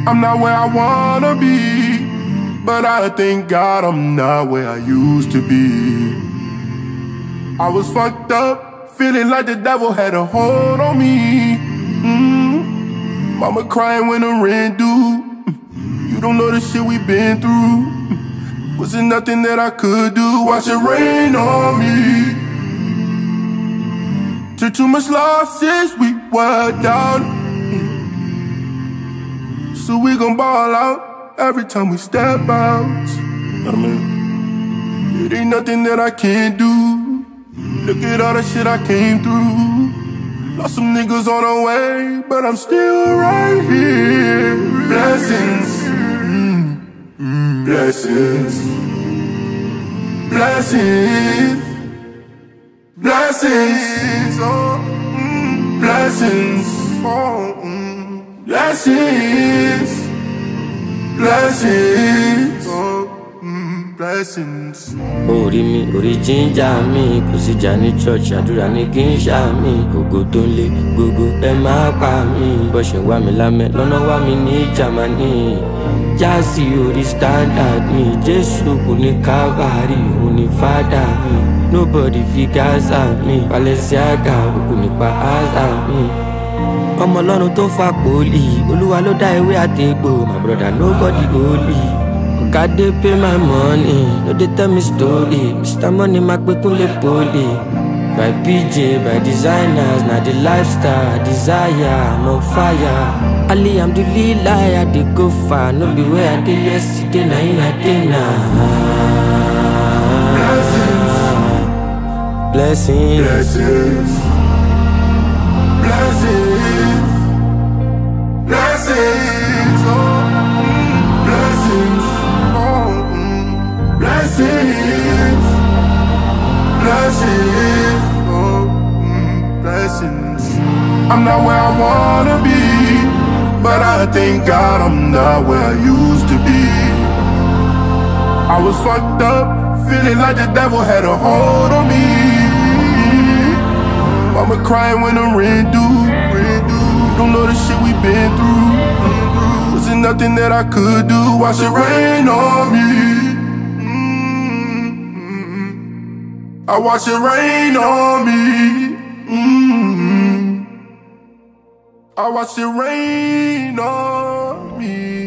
I'm not where I wanna be, but I thank God I'm not where I used to be. I was fucked up, feeling like the devil had a hold on me. Mama crying when the rent due. You don't know the shit we been through. Wasn't nothing that I could do. Watch it rain on me. Took too much losses, we were down. So we gon' ball out every time we step out. It ain't nothing that I can't do. Look at all the shit I came through. Lost some niggas on the way, but I'm still right here. Blessings, blessings, blessings, blessings, oh, blessings, oh, blessings, blessings, oh, blessings. Orí mi, orí jíjà mi, kò sí jà ní church, àdúrà ní kí n ṣá mi. Ògo tó ń lé gbogbo ẹ máa pa mí. Bó ṣe wá mi lámẹ́, lọ́nà wá mi ní Jámánì. Jásí orí standard mi, Jésù kò ní Calvary, òun ní fádà mi. Nobody fit Gaza mi, Balenciaga kò ní pa Aza mi. Ọmọ Ọlọ́run tó fà pólì, Olúwa ló dá ewé àtegbò. My brother nobody holy. God dey pay my money, no dey tell me story. Mr. Money ma pe Kunle Poli. By PJ, by designers, na the lifestyle I desire. I'm on fire. Alhamdulillah, I dey go far. No be where I dey yesterday, na in I dey now. Blessings, Blessings, blessings, blessings, oh, blessings, oh, blessings, blessings, oh, blessings. I'm not where I wanna be, but I thank God I'm not where I used to be. I was fucked up, feeling like the devil had a hold on me. Mama crying when the rent due. You don't know the shit we been through. Wasn't nothing that I could do. Watch it rain on me. I watch it rain on me. I watch it rain on me.